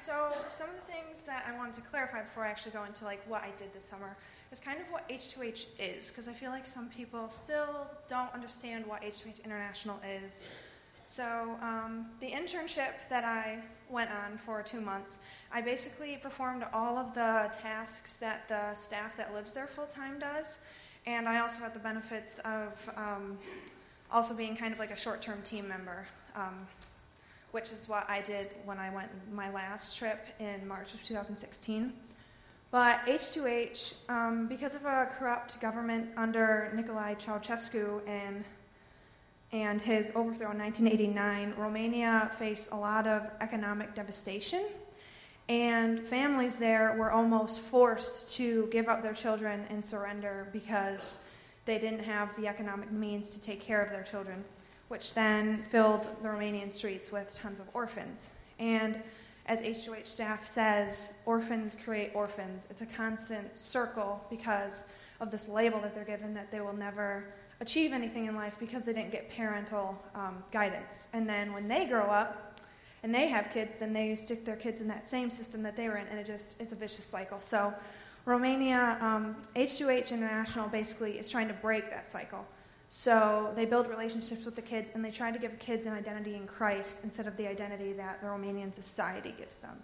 so some of the things that I wanted to clarify before I actually go into like what I did this summer is kind of what H2H is, because I feel like some people still don't understand what H2H International is. So the internship that I went on for 2 months, I basically performed all of the tasks that the staff that lives there full-time does, and I also had the benefits of also being kind of like a short-term team member, which is what I did when I went my last trip in March of 2016. But H2H, because of a corrupt government under Nicolae Ceausescu and his overthrow in 1989, Romania faced a lot of economic devastation, and families there were almost forced to give up their children and surrender because they didn't have the economic means to take care of their children, which then filled the Romanian streets with tons of orphans. And as H2H staff says, orphans create orphans. It's a constant circle because of this label that they're given that they will never achieve anything in life because they didn't get parental guidance. And then when they grow up and they have kids, then they stick their kids in that same system that they were in, and it's a vicious cycle. So Romania, H2H International basically is trying to break that cycle. So they build relationships with the kids, and they try to give kids an identity in Christ instead of the identity that the Romanian society gives them.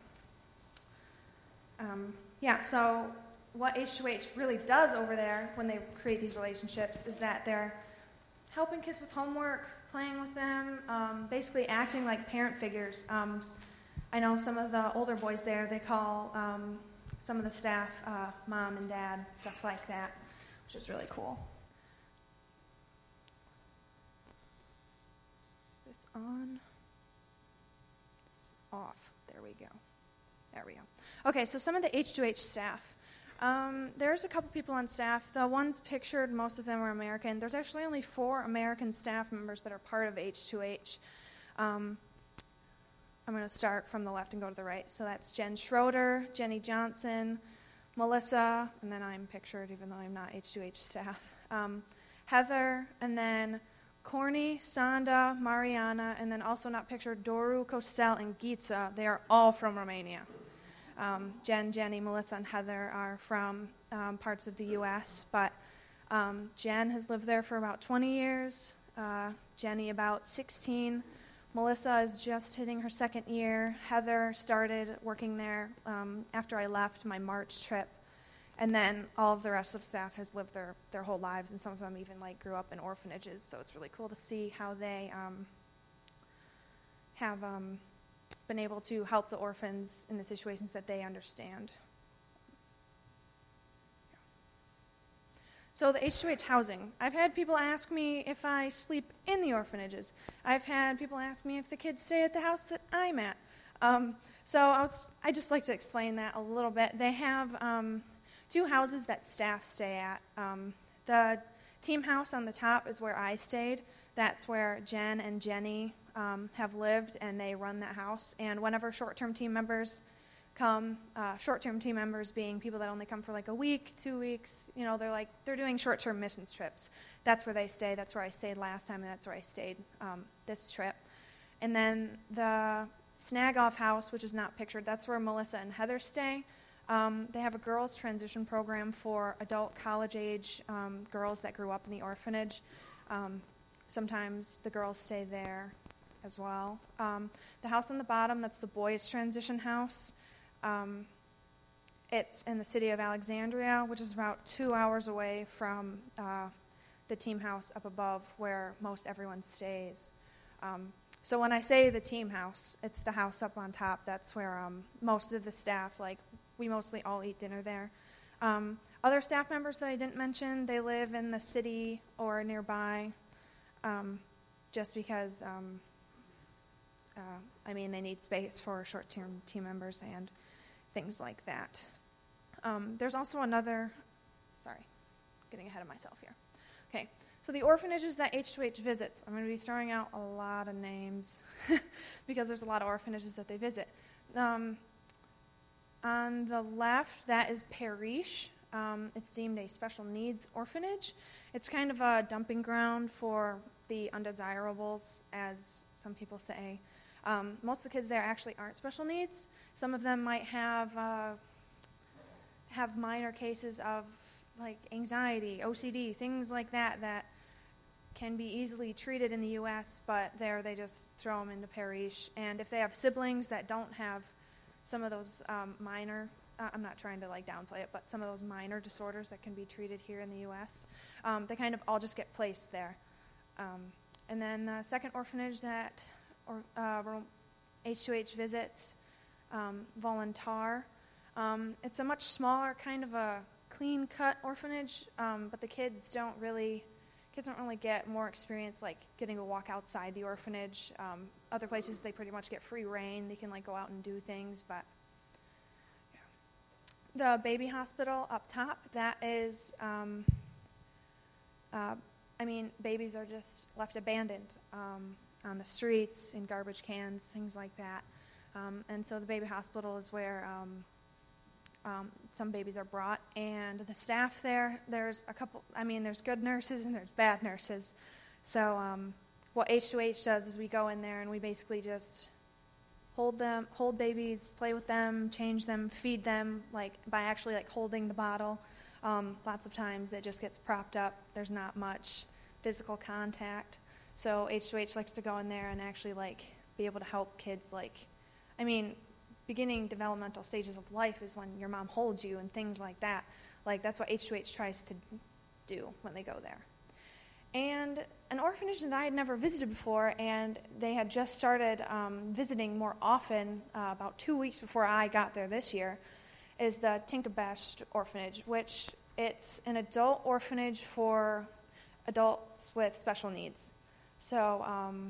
So what H2H really does over there when they create these relationships is that they're helping kids with homework, playing with them, basically acting like parent figures. I know some of the older boys there, they call some of the staff mom and dad, stuff like that, which is really cool. Is this on? It's off. There we go. Okay, so some of the H2H staff. There's a couple people on staff. The ones pictured, most of them are American. There's actually only 4 American staff members that are part of H2H. I'm going to start from the left and go to the right. So that's Jen Schroeder, Jenny Johnson, Melissa, and then I'm pictured even though I'm not H2H staff. Heather, and then Corny, Sanda, Mariana, and then also not pictured Doru, Costel, and Gitza. They are all from Romania. Jen, Jenny, Melissa, and Heather are from parts of the U.S., but Jen has lived there for about 20 years, Jenny about 16. Melissa is just hitting her 2nd year. Heather started working there after I left my March trip, and then all of the rest of staff has lived their whole lives, and some of them even grew up in orphanages, so it's really cool to see how they have been able to help the orphans in the situations that they understand. So the H2H housing. I've had people ask me if I sleep in the orphanages. I've had people ask me if the kids stay at the house that I'm at. I just like to explain that a little bit. They have 2 houses that staff stay at. The team house on the top is where I stayed. That's where Jen and Jenny have lived, and they run that house. And whenever short-term team members come, short-term team members being people that only come for a week, 2 weeks, they're doing short-term missions trips. That's where they stay. That's where I stayed last time, and that's where I stayed this trip. And then the Snagoff house, which is not pictured, that's where Melissa and Heather stay. They have a girls' transition program for adult college-age girls that grew up in the orphanage. Sometimes the girls stay there as well. The house on the bottom, that's the boys' transition house. It's in the city of Alexandria, which is about 2 hours away from the team house up above where most everyone stays. So when I say the team house, it's the house up on top. That's where most of the staff, we mostly all eat dinner there. Other staff members that I didn't mention, they live in the city or nearby just because, they need space for short-term team members and things like that. There's also getting ahead of myself here. Okay, so the orphanages that H2H visits, I'm going to be throwing out a lot of names because there's a lot of orphanages that they visit. On the left, that is Parish. It's deemed a special needs orphanage. It's kind of a dumping ground for the undesirables, as some people say. Most of the kids there actually aren't special needs. Some of them might have minor cases of like anxiety, OCD, things like that that can be easily treated in the U.S., but there they just throw them into Parrish. And if they have siblings that don't have some of those minor, I'm not trying to like downplay it, but some of those minor disorders that can be treated here in the U.S., they kind of all just get placed there. And then the second orphanage that H2H visits, Voluntar. It's a much smaller, kind of a clean-cut orphanage, but the kids don't really get more experience like getting to walk outside the orphanage. Other places they pretty much get free reign. They can like go out and do things, but yeah. The baby hospital up top, that is, babies are just left abandoned on the streets, in garbage cans, things like that. And so the baby hospital is where some babies are brought. And the staff there, there's good nurses and there's bad nurses. So what H2H does is we go in there and we basically just hold babies, play with them, change them, feed them, like by actually like holding the bottle. Lots of times it just gets propped up. There's not much physical contact. So H2H likes to go in there and actually like be able to help kids beginning developmental stages of life is when your mom holds you and things like that. Like that's what H2H tries to do when they go there. And an orphanage that I had never visited before, and they had just started visiting more often about 2 weeks before I got there this year, is the Tinkerbest orphanage, which it's an adult orphanage for adults with special needs. So,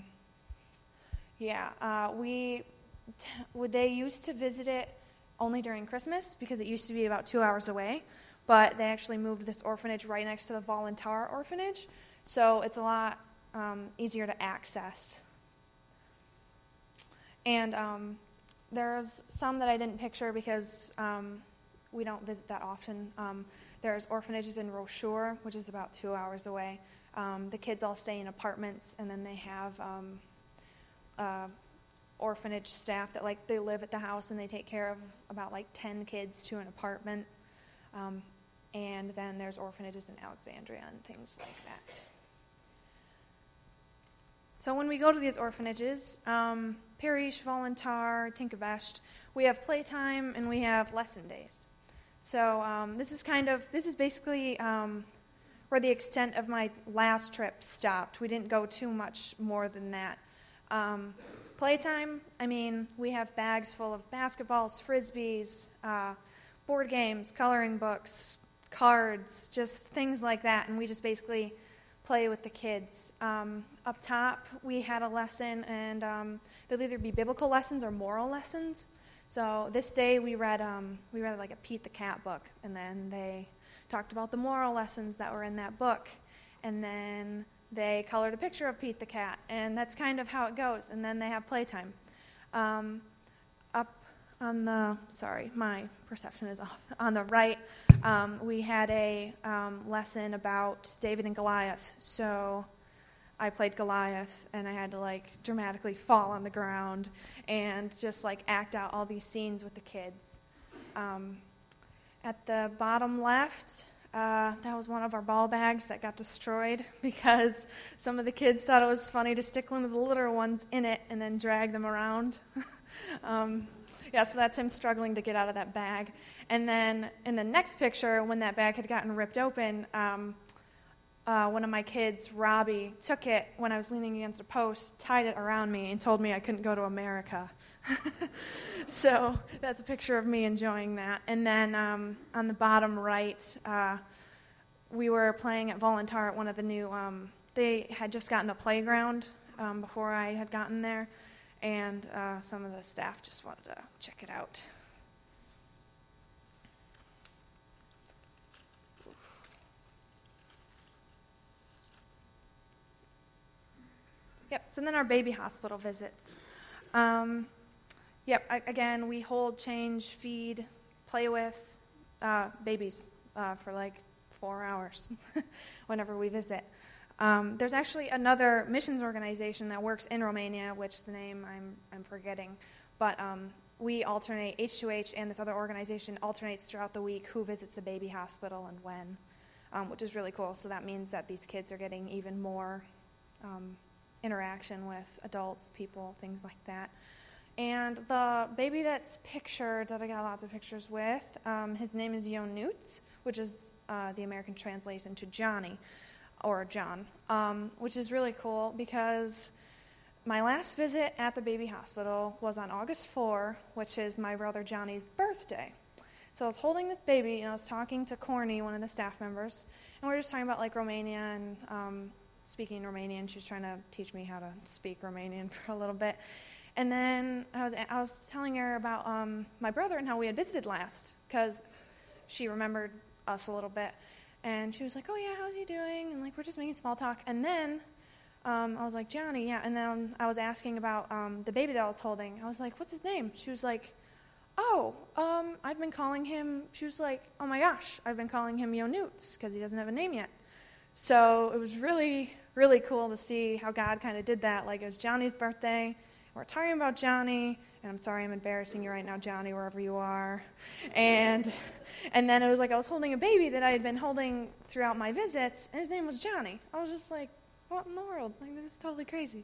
they used to visit it only during Christmas because it used to be about 2 hours away, but they actually moved this orphanage right next to the Voluntar orphanage, so it's a lot easier to access. And there's some that I didn't picture because we don't visit that often. There's orphanages in Rocheur, which is about 2 hours away. The kids all stay in apartments, and then they have orphanage staff that they live at the house and they take care of about 10 kids to an apartment. And then there's orphanages in Alexandria and things like that. So when we go to these orphanages, Parrish, Voluntar, Tinkerbest, we have playtime and we have lesson days. So this is basically where the extent of my last trip stopped. We didn't go too much more than that. Playtime, we have bags full of basketballs, frisbees, board games, coloring books, cards, just things like that, and we just basically play with the kids. Up top, we had a lesson, and there'll either be biblical lessons or moral lessons. So this day we read like a Pete the Cat book, and then they talked about the moral lessons that were in that book, and then they colored a picture of Pete the Cat, and that's kind of how it goes, and then they have playtime. Up on the, my perception is off. On the right, we had a lesson about David and Goliath, so I played Goliath, and I had to dramatically fall on the ground and just act out all these scenes with the kids. At the bottom left, that was one of our ball bags that got destroyed because some of the kids thought it was funny to stick one of the littler ones in it and then drag them around. So that's him struggling to get out of that bag. And then in the next picture, when that bag had gotten ripped open, one of my kids, Robbie, took it when I was leaning against a post, tied it around me, and told me I couldn't go to America. So that's a picture of me enjoying that. And then on the bottom right, we were playing at Voluntar at one of the new, they had just gotten a playground before I had gotten there, and some of the staff just wanted to check it out. Yep, so then our baby hospital visits. Again, we hold, change, feed, play with babies for 4 hours whenever we visit. There's actually another missions organization that works in Romania, which the name I'm forgetting, but we alternate, H2H and this other organization alternates throughout the week who visits the baby hospital and when, which is really cool. So that means that these kids are getting even more interaction with adults, people, things like that. And the baby that's pictured, that I got lots of pictures with, his name is Ionuț, which is the American translation to Johnny, or John, which is really cool because my last visit at the baby hospital was on August 4, which is my brother Johnny's birthday. So I was holding this baby, and I was talking to Corny, one of the staff members, and we were just talking about, like, Romania and speaking Romanian. She was trying to teach me how to speak Romanian for a little bit. And then I was telling her about my brother and how we had visited last, because she remembered us a little bit. And she was like, oh, yeah, how's he doing? And, like, we're just making small talk. And then I was like, Johnny, yeah. And then I was asking about the baby that I was holding. I was like, what's his name? She was like, oh, I've been calling him, she was like, oh, my gosh, I've been calling him Ionuț because he doesn't have a name yet. So it was really, really cool to see how God kind of did that. Like, it was Johnny's birthday. We're talking about Johnny, and I'm sorry I'm embarrassing you right now, Johnny, wherever you are. And then it was like I was holding a baby that I had been holding throughout my visits, and his name was Johnny. I was just like, what in the world? Like, this is totally crazy.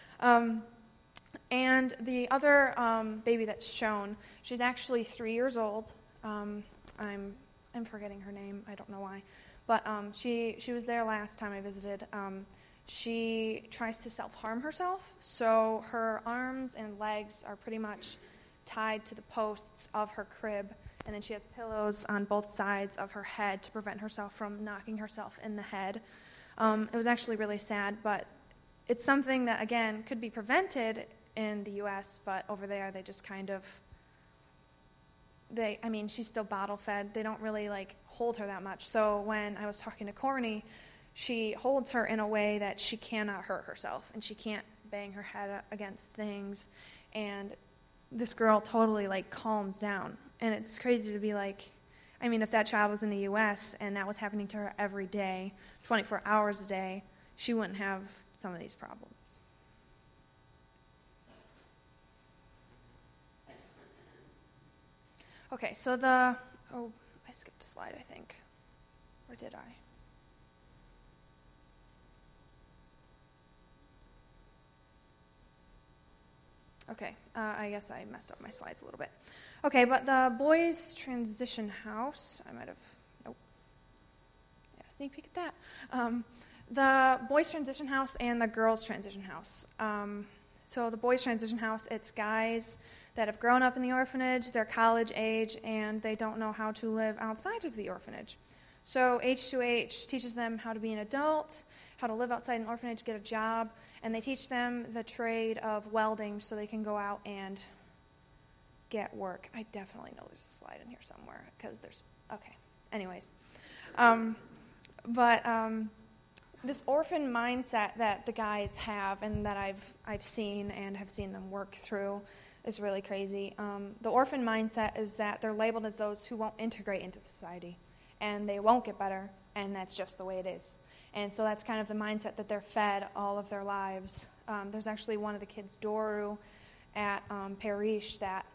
And the other baby that's shown, she's actually 3 years old. I'm forgetting her name. I don't know why. But she was there last time I visited. She tries to self-harm herself, so her arms and legs are pretty much tied to the posts of her crib, and then she has pillows on both sides of her head to prevent herself from knocking herself in the head. It was actually really sad, but it's something that, again, could be prevented in the U.S., but over there they just kind of, she's still bottle-fed. They don't really, like, hold her that much. So when I was talking to Corny, she holds her in a way that she cannot hurt herself, and she can't bang her head against things. And this girl totally, like, calms down. And it's crazy to be like, if that child was in the U.S. and that was happening to her every day, 24 hours a day, she wouldn't have some of these problems. Okay, so I skipped a slide, I think. Or did I? Okay, I guess I messed up my slides a little bit. Okay, but the boys' transition house, sneak peek at that. The boys' transition house and the girls' transition house. So the boys' transition house, it's guys that have grown up in the orphanage, they're college age, and they don't know how to live outside of the orphanage. So H2H teaches them how to be an adult, how to live outside an orphanage, get a job, and they teach them the trade of welding so they can go out and get work. I definitely know there's a slide in here somewhere because anyways. This orphan mindset that the guys have and that I've seen and have seen them work through is really crazy. The orphan mindset is that they're labeled as those who won't integrate into society, and they won't get better, and that's just the way it is. And so that's kind of the mindset that they're fed all of their lives. There's actually one of the kids, Doru, at Parish that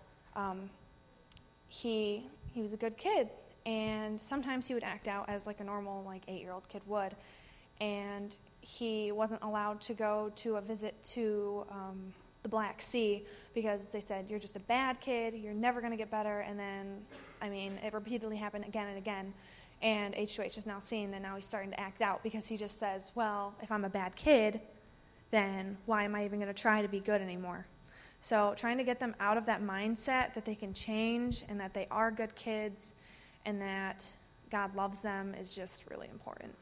he was a good kid, and sometimes he would act out as like a normal 8-year-old kid would, and he wasn't allowed to go to a visit to the Black Sea because they said, you're just a bad kid, you're never going to get better, and then, it repeatedly happened again and again. And H2H is now seeing that now he's starting to act out because he just says, well, if I'm a bad kid, then why am I even going to try to be good anymore? So trying to get them out of that mindset that they can change and that they are good kids and that God loves them is just really important.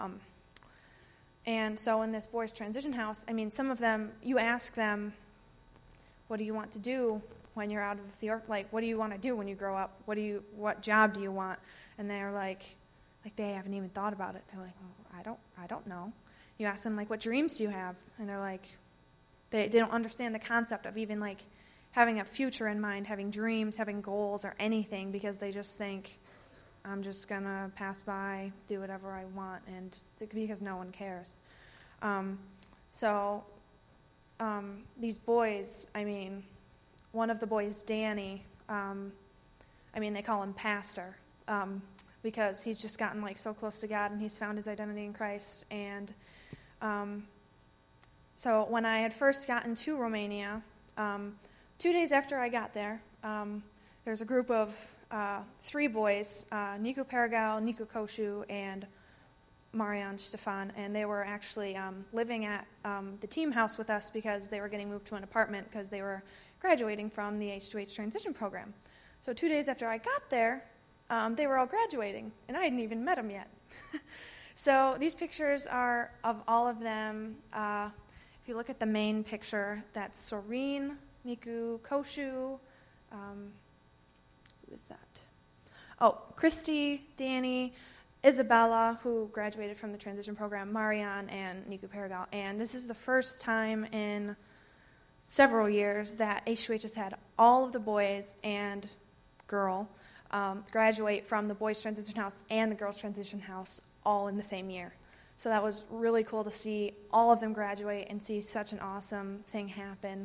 And so in this boys' transition house, some of them, you ask them, what do you want to do when you're out of the what do you want to do when you grow up? What job do you want? And they're like they haven't even thought about it. They're like, well, I don't know. You ask them what dreams do you have? And they're like, they don't understand the concept of even having a future in mind, having dreams, having goals or anything, because they just think, I'm just gonna pass by, do whatever I want, and because no one cares. So these boys, one of the boys, Danny, they call him Pastor, because he's just gotten so close to God and he's found his identity in Christ. And so when I had first gotten to Romania, 2 days after I got there, there's a group of 3 boys, Nicu Paragal, Nicu Koshu, and Marian Ștefan, and they were actually living at the team house with us because they were getting moved to an apartment because they were graduating from the H2H transition program. So 2 days after I got there, they were all graduating, and I hadn't even met them yet. So these pictures are of all of them. If you look at the main picture, that's Soreen, Nicu Koshu, who is that? Oh, Christy, Danny, Isabella, who graduated from the transition program, Marian, and Nicu Paragal. And this is the first time in several years that H2H has had all of the boys and girl graduate from the boys' transition house and the girls' transition house all in the same year. So that was really cool to see all of them graduate and see such an awesome thing happen.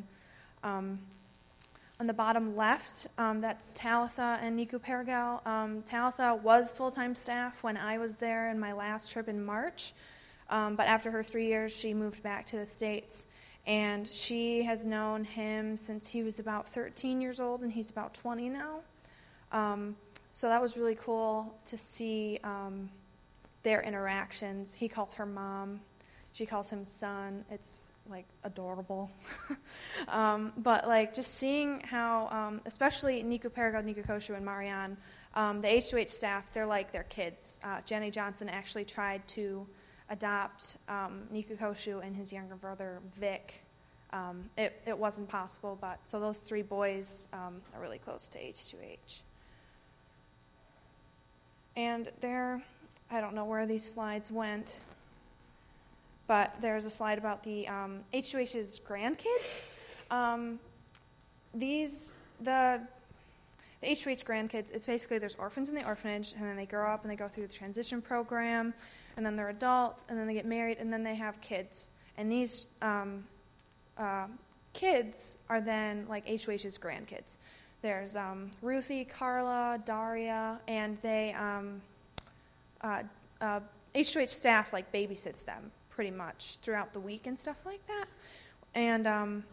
On the bottom left, that's Talitha and Nicu Paragal. Talitha was full-time staff when I was there in my last trip in March, but after her 3 years, she moved back to the States, and she has known him since he was about 13 years old, and he's about 20 now. So that was really cool to see their interactions. He calls her mom. She calls him son. It's adorable. But just seeing how, especially Nicu Paragal, Nicu Koshu, and Marian, the H2H staff, they're like their kids. Jenny Johnson actually tried to adopt Nicu Koshu and his younger brother, Vic. It wasn't possible, but so those 3 boys are really close to H2H. And I don't know where these slides went, but there's a slide about the H2H's grandkids. The H2H grandkids, it's basically there's orphans in the orphanage, and then they grow up and they go through the transition program, and then they're adults, and then they get married, and then they have kids. And these kids are then H2H's grandkids. There's Ruthie, Carla, Daria, and they H2H staff babysits them pretty much throughout the week and stuff like that. And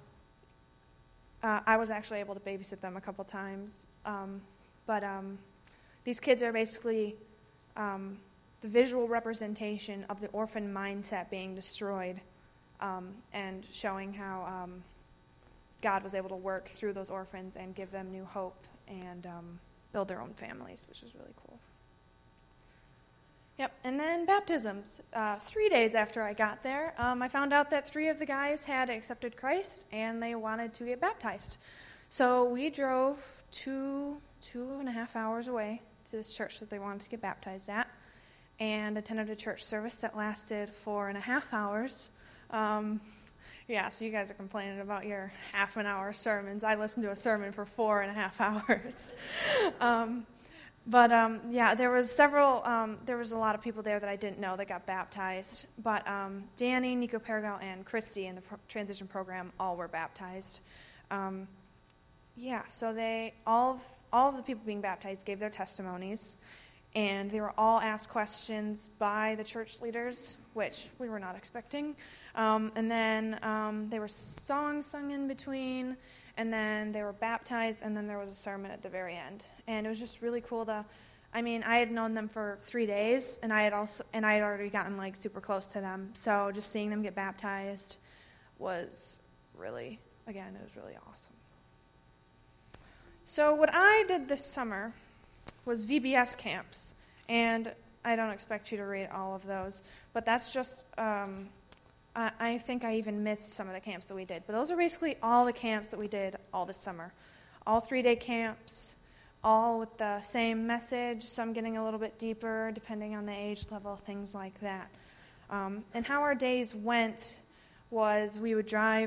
I was actually able to babysit them a couple times. But these kids are basically the visual representation of the orphan mindset being destroyed, and showing how God was able to work through those orphans and give them new hope and build their own families, which was really cool. Yep, and then baptisms. 3 days after I got there, I found out that 3 of the guys had accepted Christ, and they wanted to get baptized. So we drove 2.5 hours away to this church that they wanted to get baptized at, and attended a church service that lasted 4.5 hours. So you guys are complaining about your half-an-hour sermons. I listened to a sermon for 4.5 hours. There was a lot of people there that I didn't know that got baptized. But Danny, Nicu Paragal, and Christy in the transition program all were baptized. So they all of the people being baptized gave their testimonies, and they were all asked questions by the church leaders, which we were not expecting. And then there were songs sung in between, and then they were baptized, and then there was a sermon at the very end. And it was just really cool to, I had known them for 3 days, and I had already gotten super close to them. So just seeing them get baptized was really awesome. So what I did this summer was VBS camps, and I don't expect you to read all of those, but that's just, I think I even missed some of the camps that we did. But those are basically all the camps that we did all this summer. All 3-day camps, all with the same message, some getting a little bit deeper depending on the age level, things like that. And how our days went was we would drive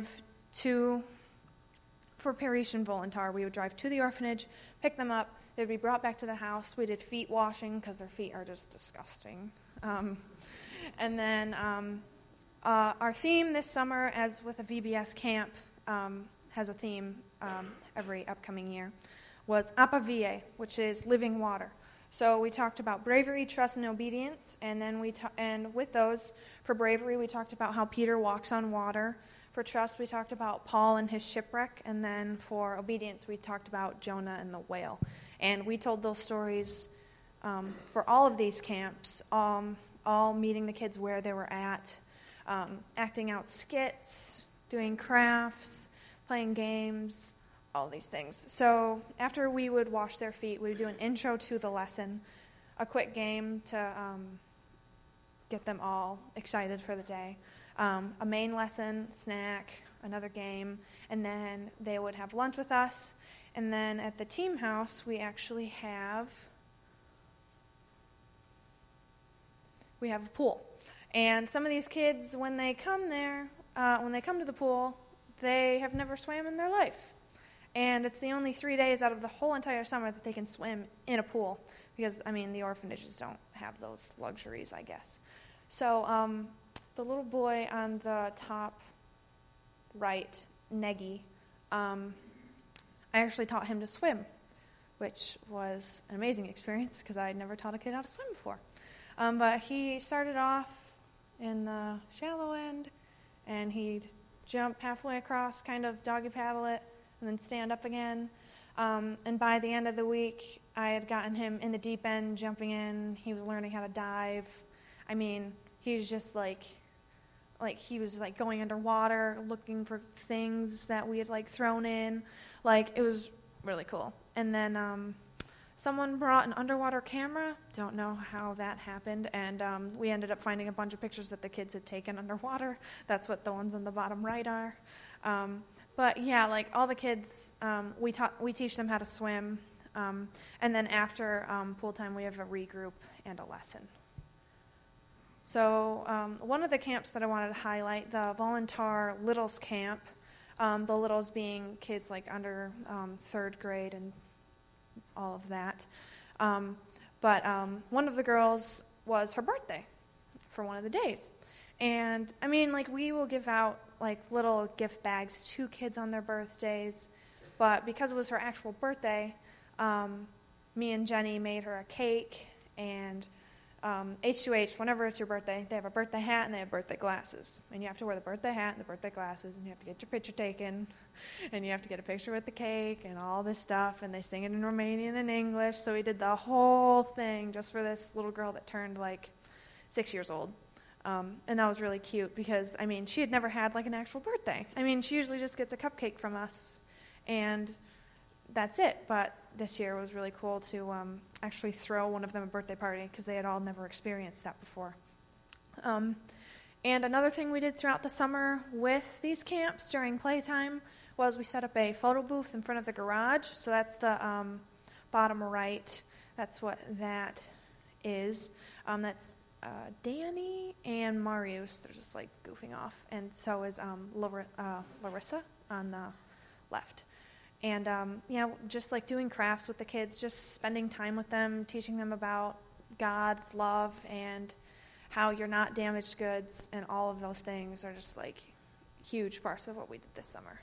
for Parish and Volantar, we would drive to the orphanage, pick them up, they'd be brought back to the house. We did feet washing because their feet are just disgusting. And then Our theme this summer, as with a VBS camp, has a theme every upcoming year, was Apa Vie, which is living water. So we talked about bravery, trust, and obedience, and then and with those, for bravery, we talked about how Peter walks on water. For trust, we talked about Paul and his shipwreck, and then for obedience, we talked about Jonah and the whale. And we told those stories for all of these camps, all meeting the kids where they were at, acting out skits, doing crafts, playing games, all these things. So after we would wash their feet, we would do an intro to the lesson, a quick game to get them all excited for the day, a main lesson, snack, another game, and then they would have lunch with us. And then at the team house, we actually have a pool. And some of these kids, when they come there, when they come to the pool, they have never swam in their life. And it's the only 3 days out of the whole entire summer that they can swim in a pool because, the orphanages don't have those luxuries, I guess. So the little boy on the top right, Negi, I actually taught him to swim, which was an amazing experience because I had never taught a kid how to swim before. But he started off in the shallow end, and he'd jump halfway across, kind of doggy paddle it, and then stand up again. And by the end of the week, I had gotten him in the deep end, jumping in. He was learning how to dive. He was just like he was like going underwater, looking for things that we had thrown in. It was really cool. And then someone brought an underwater camera. Don't know how that happened. And we ended up finding a bunch of pictures that the kids had taken underwater. That's what the ones on the bottom right are. But yeah, all the kids, we teach them how to swim. And then after pool time, we have a regroup and a lesson. So one of the camps that I wanted to highlight, the Voluntar Littles Camp, the littles being kids under third grade and all of that. But one of the girls was her birthday for one of the days. And, we will give out, little gift bags to kids on their birthdays. But because it was her actual birthday, me and Jenny made her a cake. And H2H, whenever it's your birthday, they have a birthday hat and they have birthday glasses. And you have to wear the birthday hat and the birthday glasses, and you have to get your picture taken. And you have to get a picture with the cake and all this stuff. And they sing it in Romanian and English. So we did the whole thing just for this little girl that turned 6 years old. And that was really cute because, she had never had an actual birthday. She usually just gets a cupcake from us, and that's it. But this year was really cool to actually throw one of them a birthday party because they had all never experienced that before. And another thing we did throughout the summer with these camps during playtime was we set up a photo booth in front of the garage. So that's the bottom right. That's what that is. That's Danny and Marius. They're just goofing off. And so is Larissa on the left. And, just doing crafts with the kids, just spending time with them, teaching them about God's love and how you're not damaged goods, and all of those things are just huge parts of what we did this summer.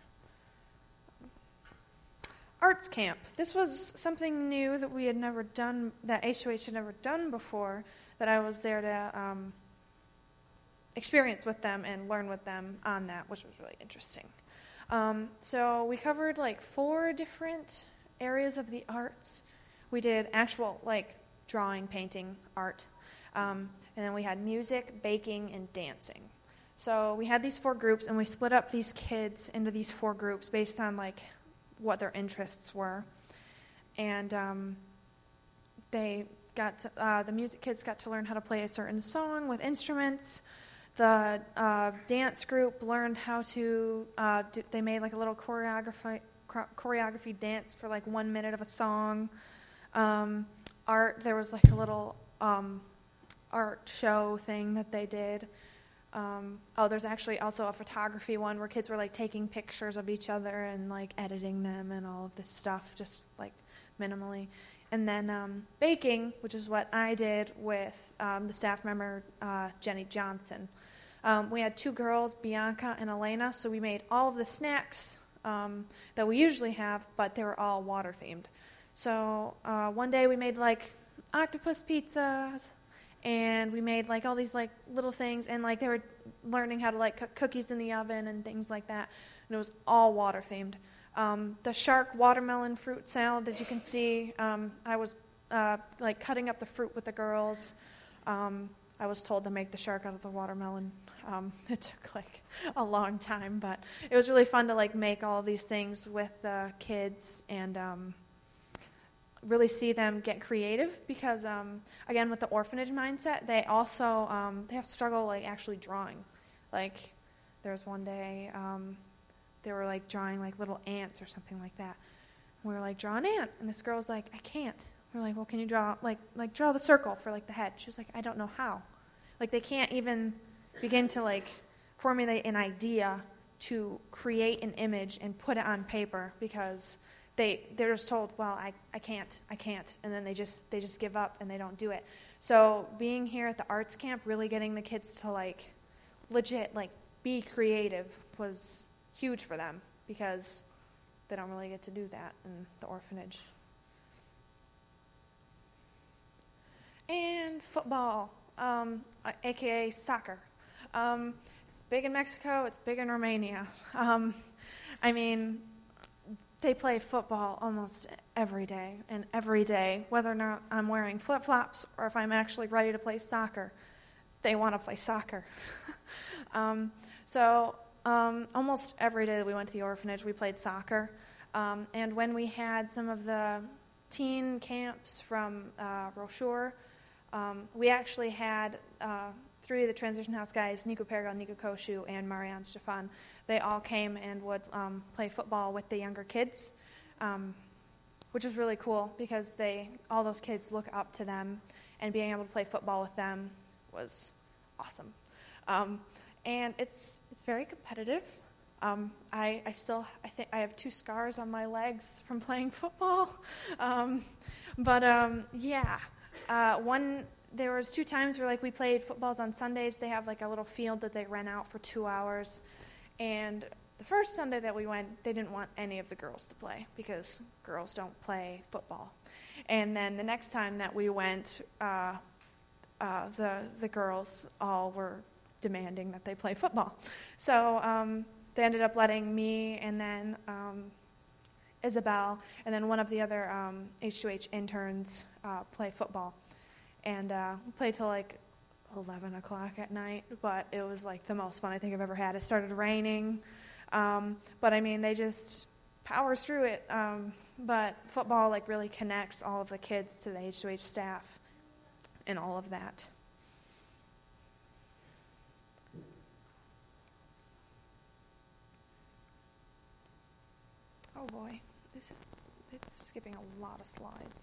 Arts camp. This was something new that we had never done, that H2H had never done before, that I was there to experience with them and learn with them on that, which was really interesting. So we covered 4 different areas of the arts. We did actual drawing, painting, art, and then we had music, baking, and dancing. So we had these 4 groups, and we split up these kids into these 4 groups based on what their interests were. And they got to, the music kids got to learn how to play a certain song with instruments. The dance group learned how to, they made a little choreography dance for 1 minute of a song. Art, there was a little art show thing that they did. There's actually also a photography one where kids were taking pictures of each other and editing them and all of this stuff, just minimally. And then baking, which is what I did with the staff member Jenny Johnson. We had 2 girls, Bianca and Elena, so we made all of the snacks that we usually have, but they were all water-themed. So one day we made, like, octopus pizzas, and we made, like, all these, like, little things, and, like, they were learning how to, like, cook cookies in the oven and things like that, and it was all water-themed. The shark watermelon fruit salad that you can see, I was, like, cutting up the fruit with the girls. I was told to make the shark out of the watermelon. It took, like, a long time, but it was really fun to, like, make all of these things with the kids and really see them get creative because, again, with the orphanage mindset, they also, they have to struggle, like, actually drawing. Like, there was one day, they were, like, drawing, like, little ants or something like that. We were like, draw an ant. And this girl was like, I can't. We're like, well, can you draw, like draw the circle for, like, the head? She was like, I don't know how. Like, they can't even begin to, like, formulate an idea to create an image and put it on paper because they're just told, well, I can't, and then they just give up and they don't do it. So being here at the arts camp, really getting the kids to, like, legit, like, be creative was huge for them because they don't really get to do that in the orphanage. And football, aka soccer. It's big in Mexico, it's big in Romania. I mean, they play football almost every day, and every day, whether or not I'm wearing flip-flops or if I'm actually ready to play soccer, they want to play soccer. So almost every day that we went to the orphanage, we played soccer. And when we had some of the teen camps from Rocheur, we actually had 3 of the transition house guys, Nico Pergal, Nico Koshu, and Marianne Stefan. They all came and would play football with the younger kids, which was really cool because all those kids look up to them, and being able to play football with them was awesome. And it's very competitive. I think I have 2 scars on my legs from playing football. Yeah. There was 2 times where, like, we played footballs on Sundays. They have, like, a little field that they rent out for 2 hours. And the first Sunday that we went, they didn't want any of the girls to play because girls don't play football. And then the next time that we went, the girls all were demanding that they play football. So they ended up letting me and then Isabel and then one of the other H2H interns play football. And we played till, like, 11 o'clock at night, but it was, like, the most fun I think I've ever had. It started raining, but, I mean, they just power through it. But football, like, really connects all of the kids to the H2H staff and all of that. Oh, boy. It's skipping a lot of slides.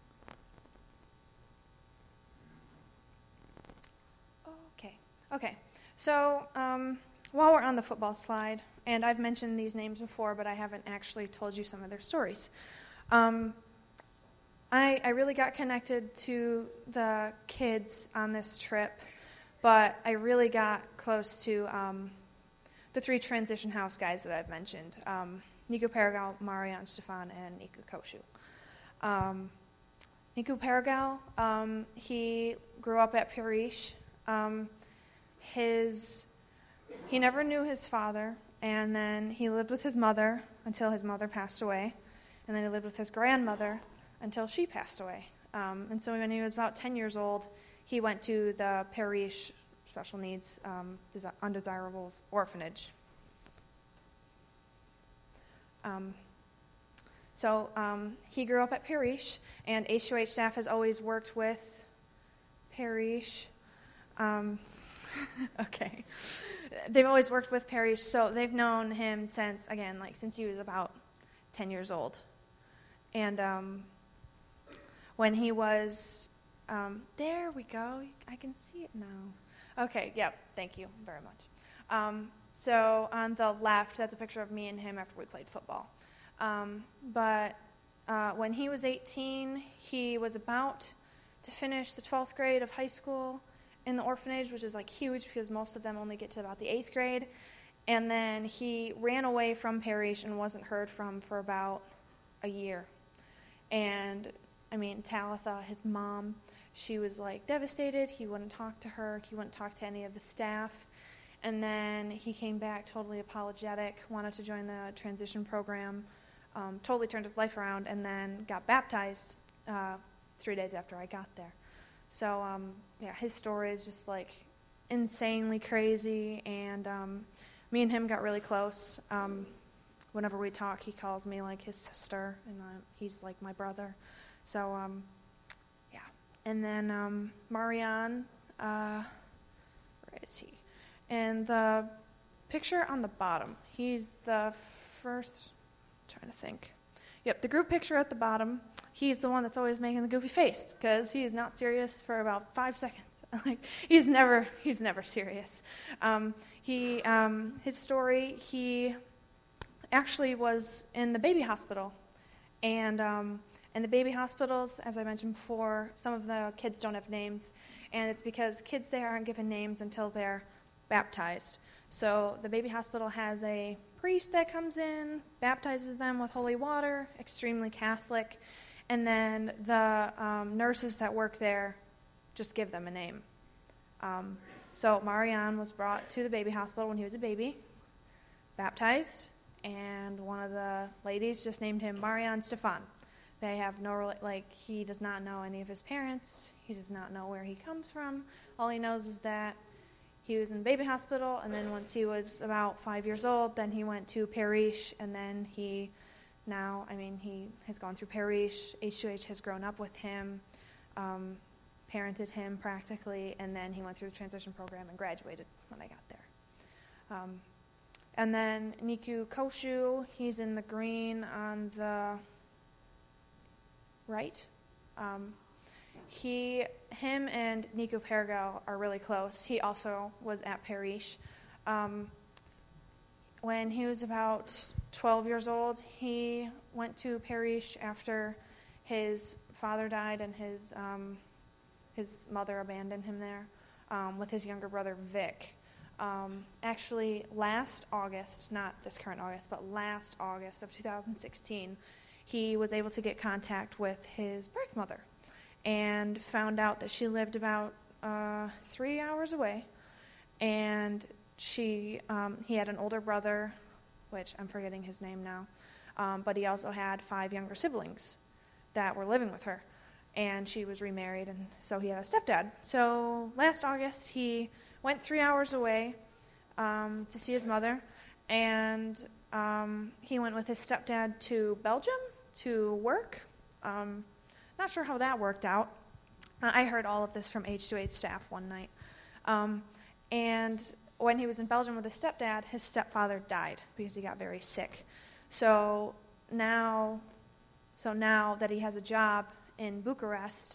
Okay. So while we're on the football slide, and I've mentioned these names before, but I haven't actually told you some of their stories. I really got connected to the kids on this trip, but I really got close to the 3 transition house guys that I've mentioned, Nico Pergal, Marianne Stefan, and Nico Koshu. Nico Pergal, he grew up at Pirish. He never knew his father, and then he lived with his mother until his mother passed away, and then he lived with his grandmother until she passed away. And so when he was about 10 years old, he went to the Parish Special Needs Undesirables Orphanage. So he grew up at Parish, and H2H staff has always worked with Parish. Okay. They've always worked with Parish, so they've known him since he was about 10 years old. And when he was, there we go, I can see it now. Okay, yep, thank you very much. So on the left, that's a picture of me and him after we played football. But when he was 18, he was about to finish the 12th grade of high school, in the orphanage, which is like huge because most of them only get to about the 8th grade. And then he ran away from Parrish and wasn't heard from for about a year. And I mean, Talitha, his mom, she was like devastated. He wouldn't talk to her. He wouldn't talk to any of the staff. And then he came back totally apologetic, wanted to join the transition program, totally turned his life around, and then got baptized 3 days after I got there. So, his story is just like insanely crazy, and me and him got really close. Whenever we talk, he calls me like his sister, and he's like my brother. So, And then Marianne, where is he? And the picture on the bottom, he's the first, I'm trying to think. Yep, the group picture at the bottom, he's the one that's always making the goofy face because he is not serious for about 5 seconds. Like he's never serious. His story, he actually was in the baby hospital, and the baby hospitals, as I mentioned before, some of the kids don't have names, and it's because kids there aren't given names until they're baptized. So the baby hospital has a priest that comes in, baptizes them with holy water, extremely Catholic, and then the nurses that work there just give them a name. So Marianne was brought to the baby hospital when he was a baby, baptized, and one of the ladies just named him Marianne Stefan. They have he does not know any of his parents. He does not know where he comes from. All he knows is that he was in the baby hospital, and then once he was about 5 years old, then he went to Parrish, and then he has gone through Parrish. H2H has grown up with him, parented him practically, and then he went through the transition program and graduated when I got there. And then Niku Koshu, he's in the green on the right. Him and Nico Pergal are really close. He also was at Parrish. When he was about 12 years old, he went to Parrish after his father died and his mother abandoned him there with his younger brother Vic. Actually, last August, not this current August, but last August of 2016, he was able to get contact with his birth mother and found out that she lived about 3 hours away, and he had an older brother, which I'm forgetting his name now, but he also had 5 younger siblings that were living with her, and she was remarried, and so he had a stepdad. So last August, he went 3 hours away to see his mother, and he went with his stepdad to Belgium to work. Not sure how that worked out. I heard all of this from H2H staff one night. And when he was in Belgium with his stepdad, his stepfather died because he got very sick. So now that he has a job in Bucharest,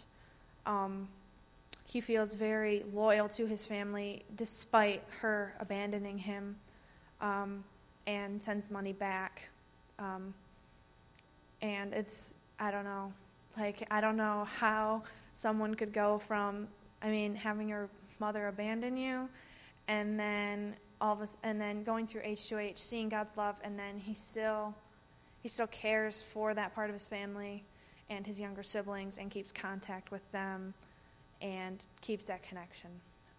he feels very loyal to his family despite her abandoning him, and sends money back. And I don't know how someone could go from, having your mother abandon you, and then going through H2H, seeing God's love, and then he still cares for that part of his family and his younger siblings and keeps contact with them and keeps that connection.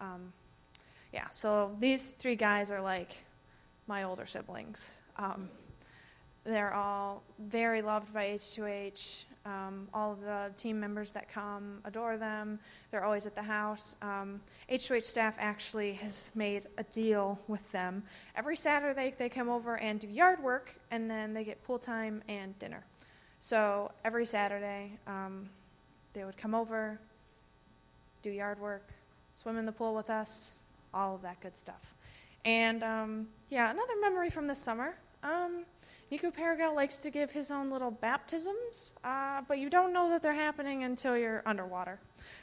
So these 3 guys are like my older siblings. They're all very loved by H2H. All of the team members that come adore them. They're always at the house. H2H staff actually has made a deal with them. Every Saturday they come over and do yard work, and then they get pool time and dinner. So every Saturday they would come over, do yard work, swim in the pool with us, all of that good stuff. And another memory from this summer. Nico Paragal likes to give his own little baptisms, but you don't know that they're happening until you're underwater.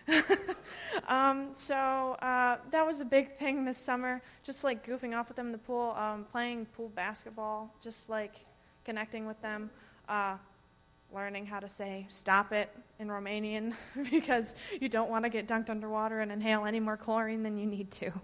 So that was a big thing this summer, just like goofing off with them in the pool, playing pool basketball, just like connecting with them. learning how to say stop it in Romanian because you don't want to get dunked underwater and inhale any more chlorine than you need to.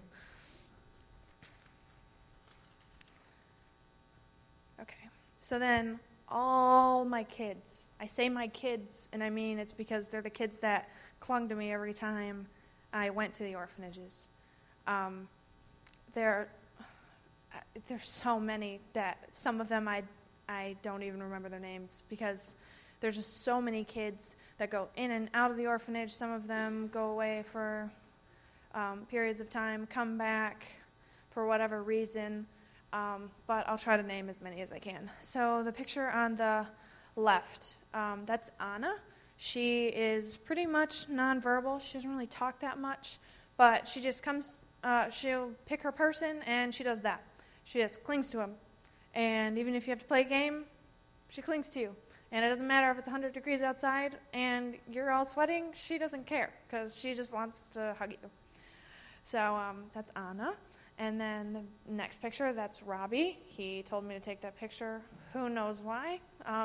Okay, so then all my kids, I say my kids, and I mean it's because they're the kids that clung to me every time I went to the orphanages. There's so many that some of them I don't even remember their names because there's just so many kids that go in and out of the orphanage. Some of them go away for periods of time, come back for whatever reason, but I'll try to name as many as I can. So the picture on the left, that's Anna. She is pretty much nonverbal. She doesn't really talk that much, but she just comes, she'll pick her person and she does that. She just clings to him. And even if you have to play a game, she clings to you. And it doesn't matter if it's 100 degrees outside and you're all sweating, she doesn't care because she just wants to hug you. So that's Anna. And then the next picture, that's Robbie. He told me to take that picture. Who knows why?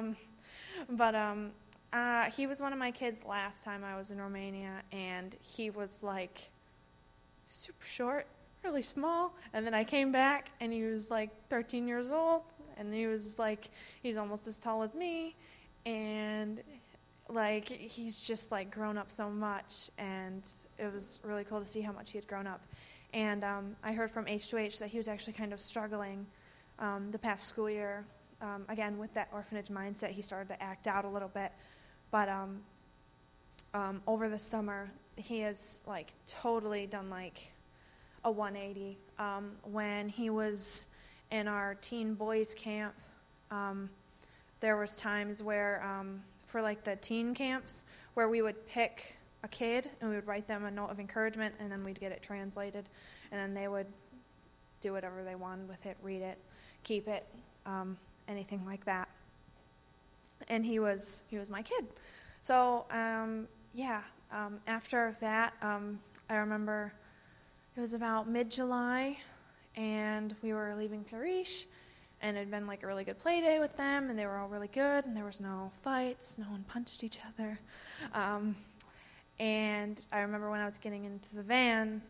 But he was one of my kids last time I was in Romania, and he was like super short, really small. And then I came back, and he was like 13 years old, and he was like, he's almost as tall as me. And like he's just like grown up so much, and it was really cool to see how much he had grown up. And I heard from H2H that he was actually kind of struggling the past school year. Again, with that orphanage mindset, he started to act out a little bit. But over the summer, he has like totally done like a 180. When he was in our teen boys camp, there was times where for like the teen camps where we would pick a kid and we would write them a note of encouragement, and then we'd get it translated, and then they would do whatever they wanted with it, read it, keep it, anything like that. And he was my kid. So after that, I remember it was about mid-July, and we were leaving Paris, and it had been like a really good play day with them, and they were all really good, and there was no fights, no one punched each other. And I remember when I was getting into the van,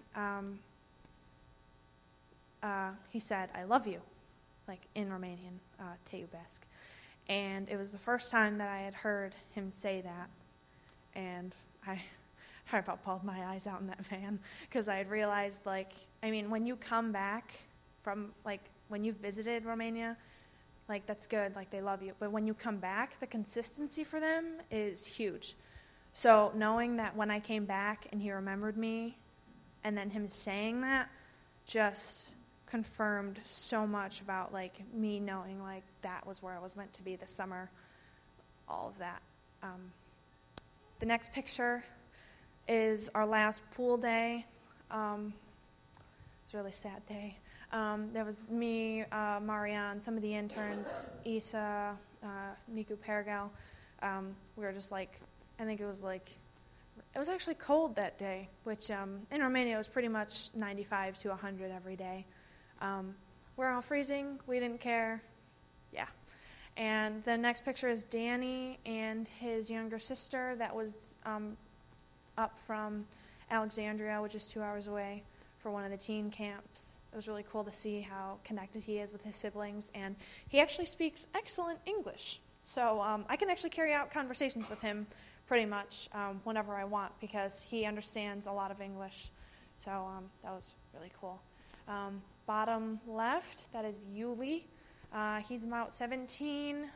he said, "I love you," like in Romanian, te iubesc. And it was the first time that I had heard him say that, and I about bawled my eyes out in that van, because I had realized, like, I mean, when you come back from, like, when you've visited Romania, like, that's good, like, they love you. But when you come back, the consistency for them is huge. So knowing that when I came back and he remembered me, and then him saying that, just confirmed so much about, like, me knowing, like, that was where I was meant to be this summer, all of that. The next picture is our last pool day. It's a really sad day. There was me, Marianne, some of the interns, Isa, Niku Pergal. We were just like, I think it was actually cold that day, which in Romania it was pretty much 95 to 100 every day. We're all freezing. We didn't care. Yeah. And the next picture is Danny and his younger sister that was up from Alexandria, which is 2 hours away, for one of the teen camps. It was really cool to see how connected he is with his siblings, and he actually speaks excellent English. So I can actually carry out conversations with him pretty much whenever I want, because he understands a lot of English. So that was really cool. Bottom left, that is Yuli. He's about 17.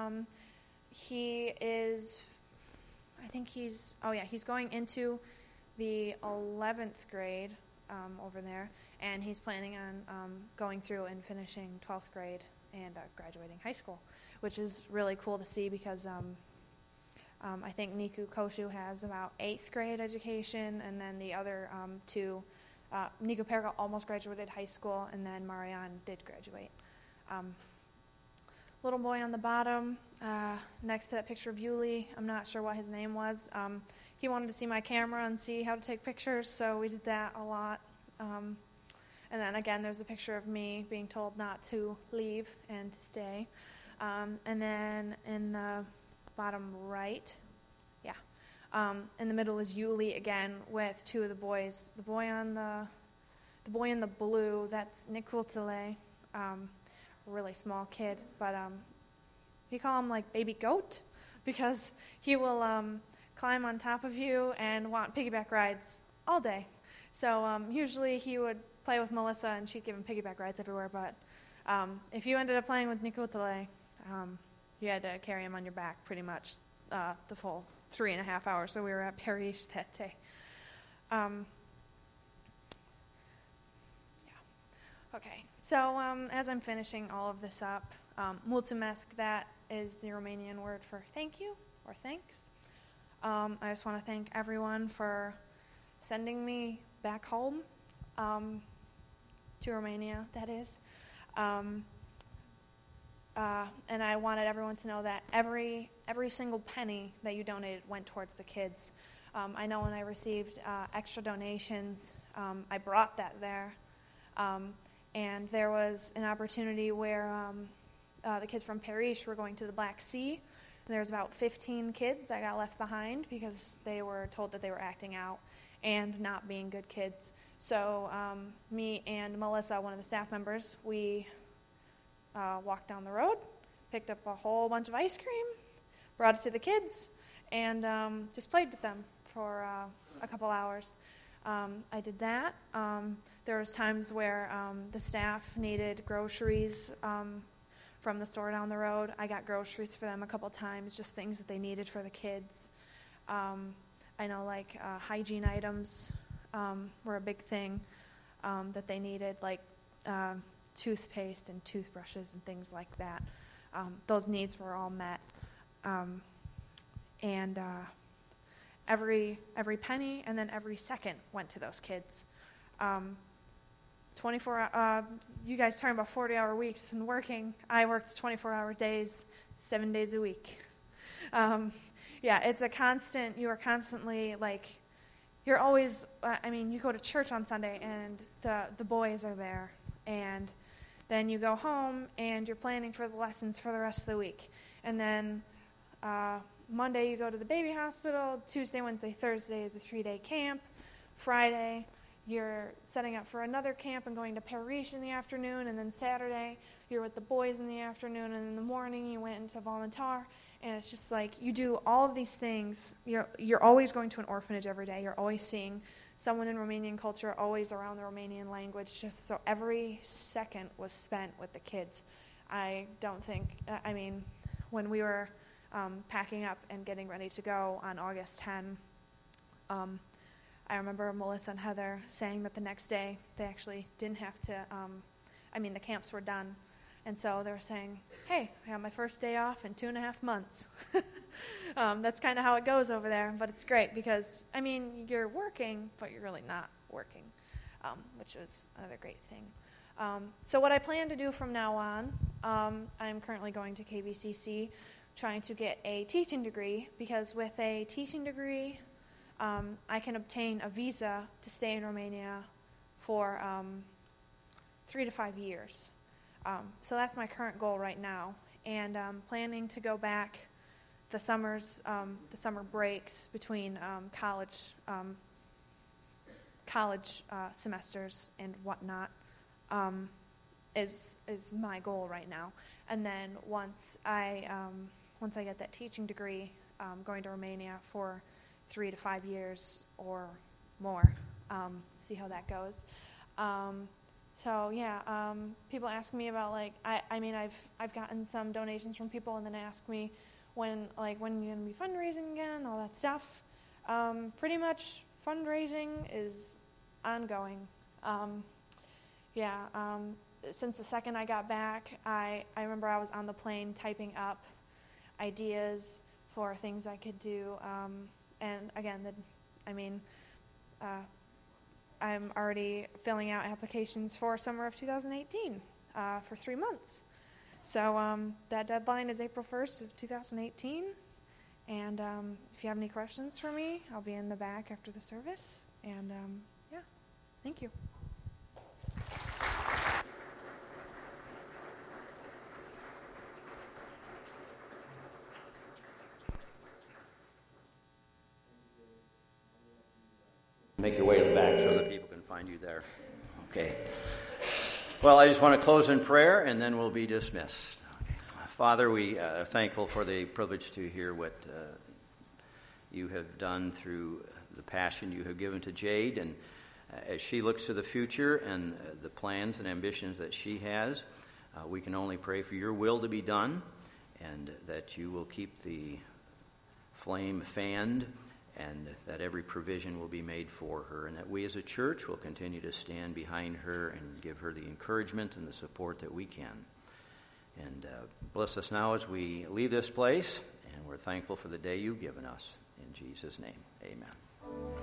He is, I think he's going into the 11th grade over there, and he's planning on going through and finishing 12th grade and graduating high school, which is really cool to see, because I think Niku Koshu has about 8th grade education, and then the other two, Niku Perga almost graduated high school, and then Marianne did graduate. Little boy on the bottom, next to that picture of Yuli, I'm not sure what his name was. He wanted to see my camera and see how to take pictures, so we did that a lot. And then again, there's a picture of me being told not to leave and to stay. And then in the bottom right. Yeah. In the middle is Yuli again with two of the boys. The boy in the blue, that's Nikultele, really small kid, but we call him like baby goat because he will climb on top of you and want piggyback rides all day. So usually he would play with Melissa and she'd give him piggyback rides everywhere, but if you ended up playing with Nikultele, you had to carry him on your back pretty much the full 3.5 hours that we were at Paris that day. Okay, so as I'm finishing all of this up, mulțumesc, that is the Romanian word for thank you or thanks. I just want to thank everyone for sending me back home to Romania, that is. And I wanted everyone to know that every single penny that you donated went towards the kids. I know when I received extra donations, I brought that there. And there was an opportunity where the kids from Paris were going to the Black Sea. And there was about 15 kids that got left behind because they were told that they were acting out and not being good kids. So me and Melissa, one of the staff members, we walked down the road, picked up a whole bunch of ice cream, brought it to the kids, and just played with them for a couple hours. I did that. There was times where the staff needed groceries from the store down the road. I got groceries for them a couple times, just things that they needed for the kids. I know like hygiene items were a big thing that they needed, like toothpaste and toothbrushes and things like that. Those needs were all met. And every penny and then every second went to those kids. 24 you guys talking about 40-hour weeks and working. I worked 24-hour days, 7 days a week. Yeah, it's a constant, you are constantly like, you're always, you go to church on Sunday and the boys are there, and then you go home and you're planning for the lessons for the rest of the week. And then Monday you go to the baby hospital, Tuesday, Wednesday, Thursday is a 3-day camp, Friday you're setting up for another camp and going to Paris in the afternoon, and then Saturday you're with the boys in the afternoon, and in the morning you went into volunteer. And it's just like you do all of these things. You're always going to an orphanage every day. You're always seeing someone in Romanian culture, always around the Romanian language. Just so every second was spent with the kids. I don't think, when we were packing up and getting ready to go on August 10, I remember Melissa and Heather saying that the next day they actually didn't have to, the camps were done. And so they were saying, hey, I got my first day off in 2.5 months. That's kind of how it goes over there. But it's great because, you're working, but you're really not working, which was another great thing. So what I plan to do from now on, I'm currently going to KVCC, trying to get a teaching degree, because with a teaching degree, I can obtain a visa to stay in Romania for 3 to 5 years. So that's my current goal right now, and planning to go back the summer breaks between college semesters and whatnot is my goal right now. And then once I get that teaching degree, going to Romania for 3 to 5 years or more. See how that goes. People ask me about I've gotten some donations from people, and then ask me when you're going to be fundraising again, all that stuff. Pretty much fundraising is ongoing. Since the second I got back, I remember I was on the plane typing up ideas for things I could do. And again, I'm already filling out applications for summer of 2018 for 3 months. So that deadline is April 1st of 2018. And if you have any questions for me, I'll be in the back after the service. And thank you. Make your way to the back so that people can find you there. Okay. Well, I just want to close in prayer, and then we'll be dismissed. Okay. Father, we are thankful for the privilege to hear what you have done through the passion you have given to Jade, and as she looks to the future and the plans and ambitions that she has, we can only pray for your will to be done, and that you will keep the flame fanned, and that every provision will be made for her, and that we as a church will continue to stand behind her and give her the encouragement and the support that we can. And bless us now as we leave this place, and we're thankful for the day you've given us. In Jesus' name, amen.